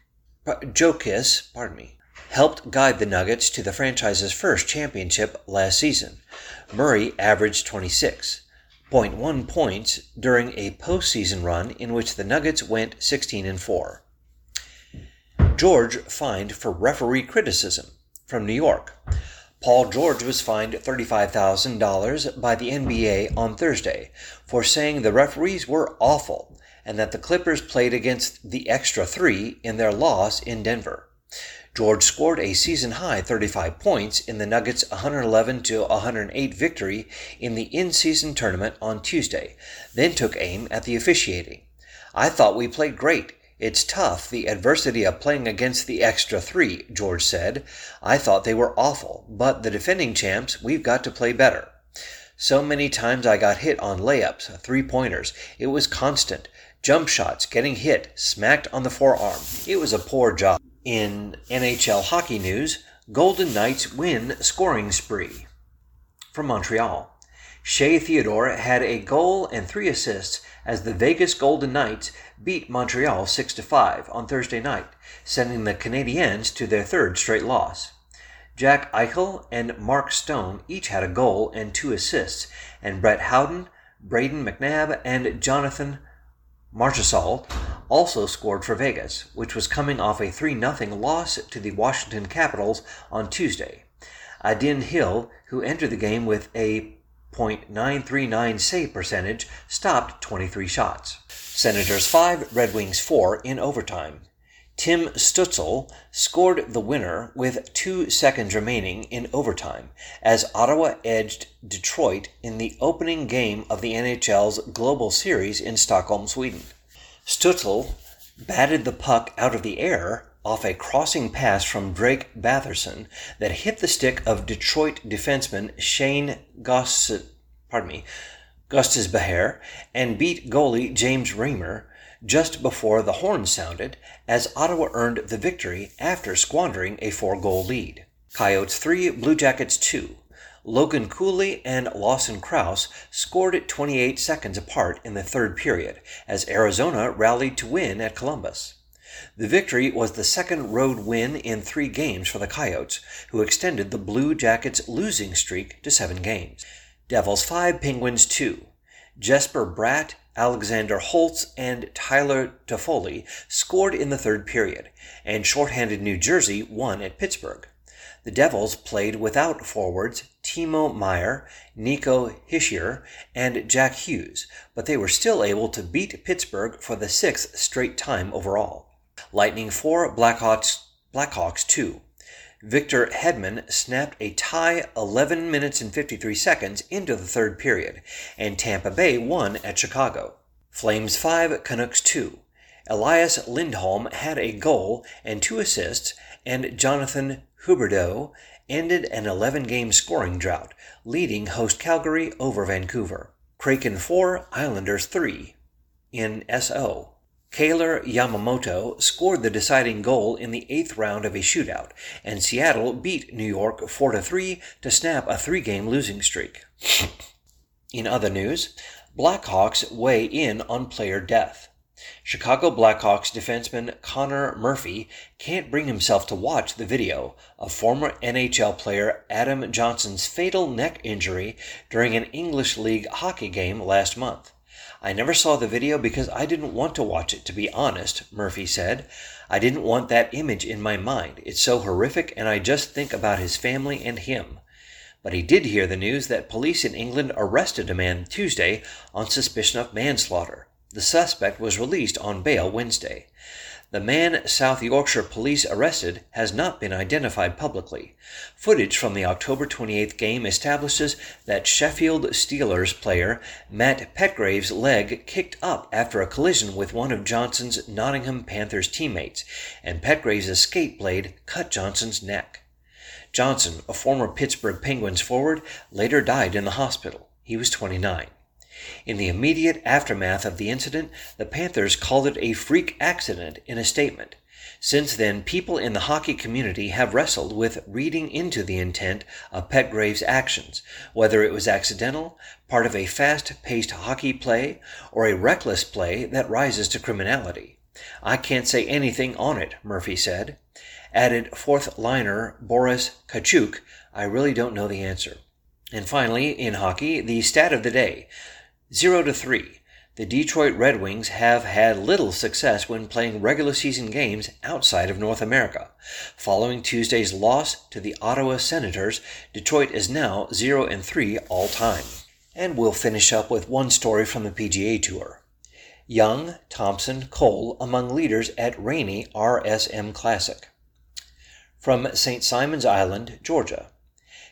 Jokic, pardon me, helped guide the Nuggets to the franchise's first championship last season. Murray averaged twenty-six point one points during a postseason run in which the Nuggets went sixteen and four. George fined for referee criticism. From New York, Paul George was fined thirty-five thousand dollars by the N B A on Thursday for saying the referees were awful and that the Clippers played against the extra three in their loss in Denver. George scored a season-high thirty-five points in the Nuggets' one eleven to one oh eight victory in the in-season tournament on Tuesday, then took aim at the officiating. I thought we played great. "It's tough, the adversity of playing against the extra three," George said. "I thought they were awful, but the defending champs, we've got to play better. So many times I got hit on layups, three-pointers. It was constant. Jump shots, getting hit, smacked on the forearm. It was a poor job." In N H L hockey news, Golden Knights win scoring spree. From Montreal, Shea Theodore had a goal and three assists as the Vegas Golden Knights beat Montreal six to five on Thursday night, sending the Canadiens to their third straight loss. Jack Eichel and Mark Stone each had a goal and two assists, and Brett Howden, Braden McNabb, and Jonathan Marchessault also scored for Vegas, which was coming off a three nothing loss to the Washington Capitals on Tuesday. Adin Hill, who entered the game with a point nine three nine save percentage, stopped twenty-three shots. Senators five, Red Wings four in overtime. Tim Stützle scored the winner with two seconds remaining in overtime as Ottawa edged Detroit in the opening game of the N H L's Global Series in Stockholm, Sweden. Stützle batted the puck out of the air off a crossing pass from Drake Batherson that hit the stick of Detroit defenseman Shane Goss, pardon me, Gostisbehere and beat goalie James Reimer just before the horn sounded as Ottawa earned the victory after squandering a four-goal lead. Coyotes three, Blue Jackets two. Logan Cooley and Lawson Krause scored at twenty-eight seconds apart in the third period as Arizona rallied to win at Columbus. The victory was the second road win in three games for the Coyotes, who extended the Blue Jackets' losing streak to seven games. Devils five, Penguins two. Jesper Bratt, Alexander Holtz, and Tyler Toffoli scored in the third period, and shorthanded New Jersey won at Pittsburgh. The Devils played without forwards Timo Meier, Nico Hischier, and Jack Hughes, but they were still able to beat Pittsburgh for the sixth straight time overall. Lightning four, Blackhawks, Blackhawks two. Victor Hedman snapped a tie eleven minutes and fifty-three seconds into the third period, and Tampa Bay won at Chicago. Flames five, Canucks two. Elias Lindholm had a goal and two assists, and Jonathan Huberdeau ended an eleven-game scoring drought, leading host Calgary over Vancouver. Kraken four, Islanders three. In S O, Kailer Yamamoto scored the deciding goal in the eighth round of a shootout, and Seattle beat New York four to three to snap a three-game losing streak. In other news, Blackhawks weigh in on player death. Chicago Blackhawks defenseman Connor Murphy can't bring himself to watch the video of former N H L player Adam Johnson's fatal neck injury during an English League hockey game last month. "I never saw the video because I didn't want to watch it, to be honest," Murphy said. "I didn't want that image in my mind. It's so horrific, and I just think about his family and him." But he did hear the news that police in England arrested a man Tuesday on suspicion of manslaughter. The suspect was released on bail Wednesday. The man South Yorkshire police arrested has not been identified publicly. Footage from the October twenty-eighth game establishes that Sheffield Steelers player Matt Petgrave's leg kicked up after a collision with one of Johnson's Nottingham Panthers teammates, and Petgrave's escape blade cut Johnson's neck. Johnson, a former Pittsburgh Penguins forward, later died in the hospital. He was twenty-nine. In the immediate aftermath of the incident, the Panthers called it a freak accident in a statement. Since then, people in the hockey community have wrestled with reading into the intent of Petgrave's actions, whether it was accidental, part of a fast-paced hockey play, or a reckless play that rises to criminality. "I can't say anything on it," Murphy said. Added fourth liner Boris Kachuk, "I really don't know the answer." And finally, in hockey, the stat of the day. Zero to three. The Detroit Red Wings have had little success when playing regular season games outside of North America. Following Tuesday's loss to the Ottawa Senators, Detroit is now zero and three all time. And we'll finish up with one story from the P G A Tour. Young, Thompson, Cole among leaders at Rainey R S M Classic. From Saint Simons Island, Georgia.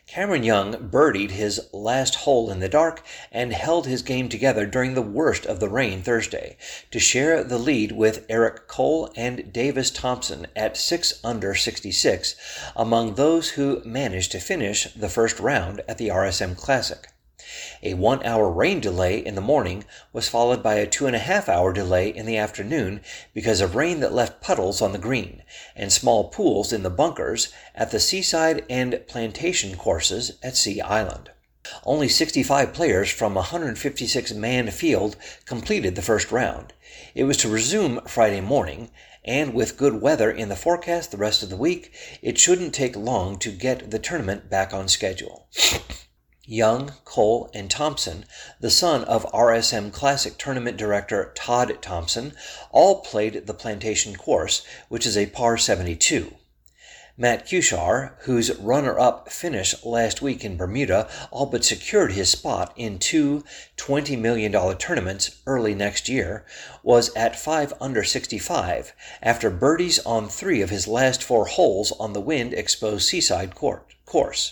Cameron Young birdied his last hole in the dark and held his game together during the worst of the rain Thursday to share the lead with Eric Cole and Davis Thompson at six under sixty-six among those who managed to finish the first round at the R S M Classic. A one-hour rain delay in the morning was followed by a two-and-a-half-hour delay in the afternoon because of rain that left puddles on the green and small pools in the bunkers at the Seaside and Plantation courses at Sea Island. Only sixty-five players from a one hundred fifty-six man field completed the first round. It was to resume Friday morning, and with good weather in the forecast the rest of the week, it shouldn't take long to get the tournament back on schedule. Young, Cole, and Thompson, the son of R S M Classic Tournament Director Todd Thompson, all played the Plantation course, which is a par seventy-two. Matt Kuchar, whose runner-up finish last week in Bermuda all but secured his spot in two twenty million dollars tournaments early next year, was at five under sixty-five after birdies on three of his last four holes on the wind-exposed Seaside court, course.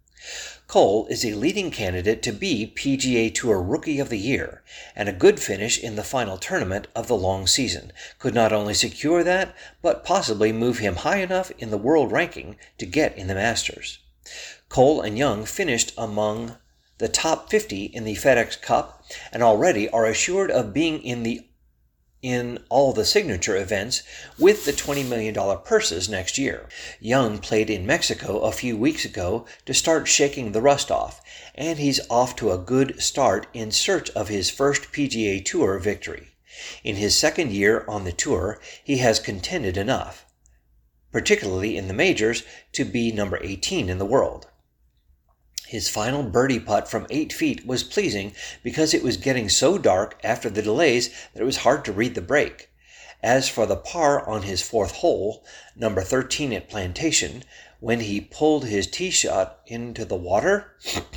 Cole is a leading candidate to be P G A Tour Rookie of the Year, and a good finish in the final tournament of the long season could not only secure that, but possibly move him high enough in the world ranking to get in the Masters. Cole and Young finished among the top fifty in the FedEx Cup and already are assured of being in the in all the signature events with the twenty million dollars purses next year. Young played in Mexico a few weeks ago to start shaking the rust off, and he's off to a good start in search of his first P G A Tour victory. In his second year on the tour, he has contended enough, particularly in the majors, to be number eighteen in the world. His final birdie putt from eight feet was pleasing because it was getting so dark after the delays that it was hard to read the break. As for the par on his fourth hole, number thirteen at Plantation, when he pulled his tee shot into the water,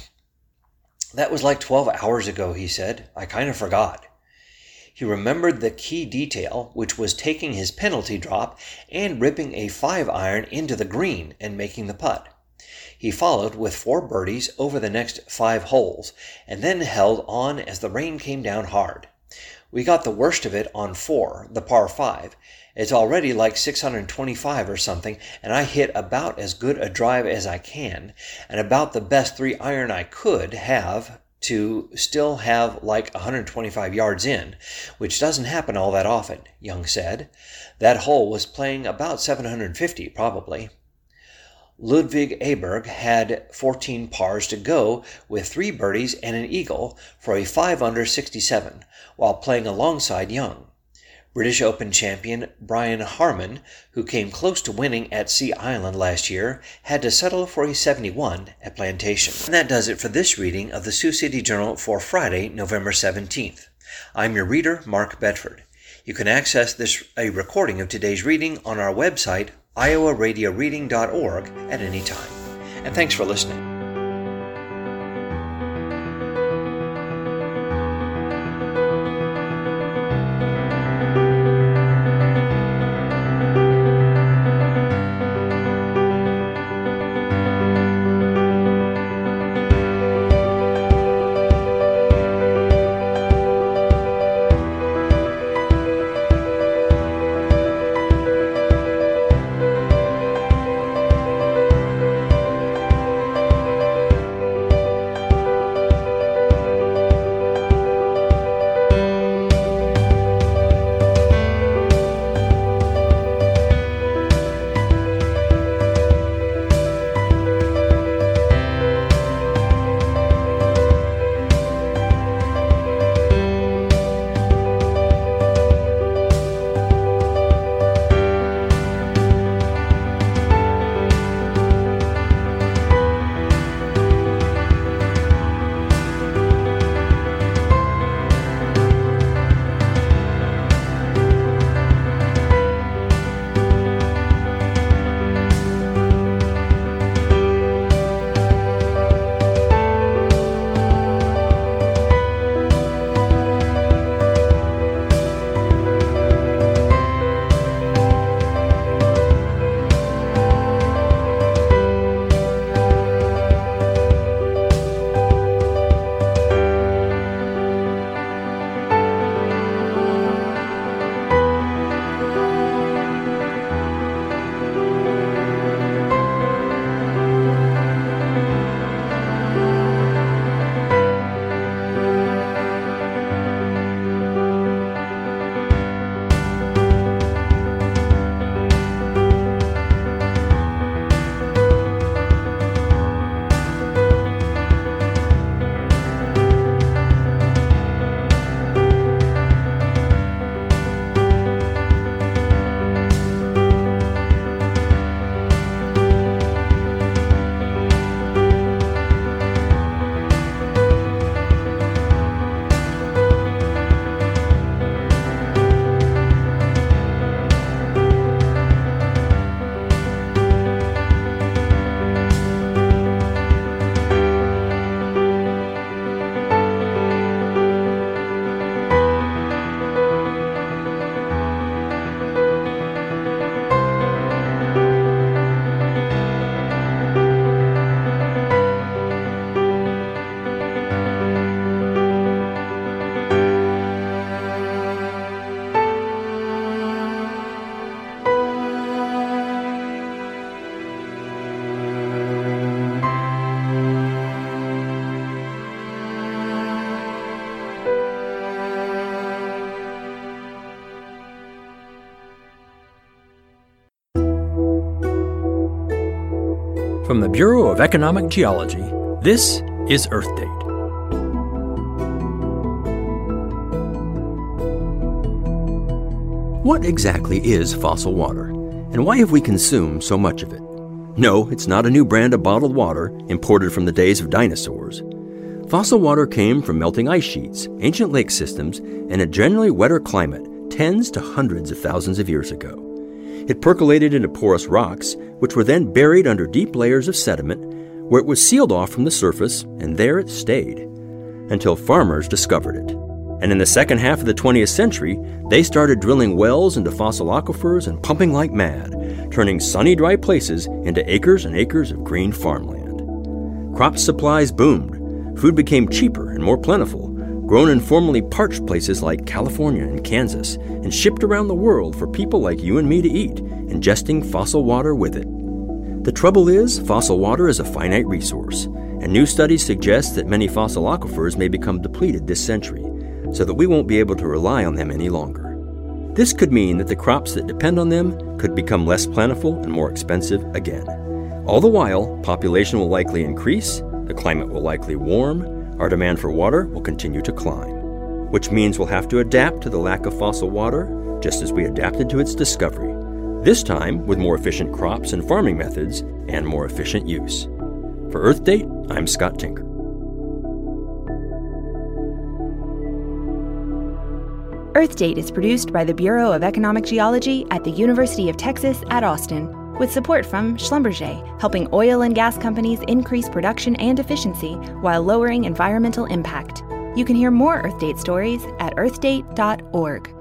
that was like twelve hours ago, he said. I kind of forgot. He remembered the key detail, which was taking his penalty drop and ripping a five iron into the green and making the putt. He followed with four birdies over the next five holes, and then held on as the rain came down hard. We got the worst of it on four, the par five. It's already like six hundred twenty-five or something, and I hit about as good a drive as I can, and about the best three iron I could have to still have like one hundred twenty-five yards in, which doesn't happen all that often, Young said. That hole was playing about seven hundred fifty, probably. Ludwig Aberg had fourteen pars to go with three birdies and an eagle for a five under sixty-seven, while playing alongside Young. British Open champion Brian Harman, who came close to winning at Sea Island last year, had to settle for a seventy-one at Plantation. And that does it for this reading of the Sioux City Journal for Friday, November seventeenth. I'm your reader, Mark Bedford. You can access this a recording of today's reading on our website, iowa radio reading dot org, at any time. And thanks for listening. From the Bureau of Economic Geology, this is Earth Date. What exactly is fossil water, and why have we consumed so much of it? No, it's not a new brand of bottled water imported from the days of dinosaurs. Fossil water came from melting ice sheets, ancient lake systems, and a generally wetter climate tens to hundreds of thousands of years ago. It percolated into porous rocks, which were then buried under deep layers of sediment, where it was sealed off from the surface, and there it stayed, until farmers discovered it. And in the second half of the twentieth century, they started drilling wells into fossil aquifers and pumping like mad, turning sunny, dry places into acres and acres of green farmland. Crop supplies boomed. Food became cheaper and more plentiful, grown in formerly parched places like California and Kansas, and shipped around the world for people like you and me to eat, ingesting fossil water with it. The trouble is, fossil water is a finite resource, and new studies suggest that many fossil aquifers may become depleted this century, so that we won't be able to rely on them any longer. This could mean that the crops that depend on them could become less plentiful and more expensive again. All the while, population will likely increase, the climate will likely warm, our demand for water will continue to climb, which means we'll have to adapt to the lack of fossil water, just as we adapted to its discovery, this time with more efficient crops and farming methods and more efficient use. For Earth Date, I'm Scott Tinker. Earth Date is produced by the Bureau of Economic Geology at the University of Texas at Austin, with support from Schlumberger, helping oil and gas companies increase production and efficiency while lowering environmental impact. You can hear more Earth Date stories at earth date dot org.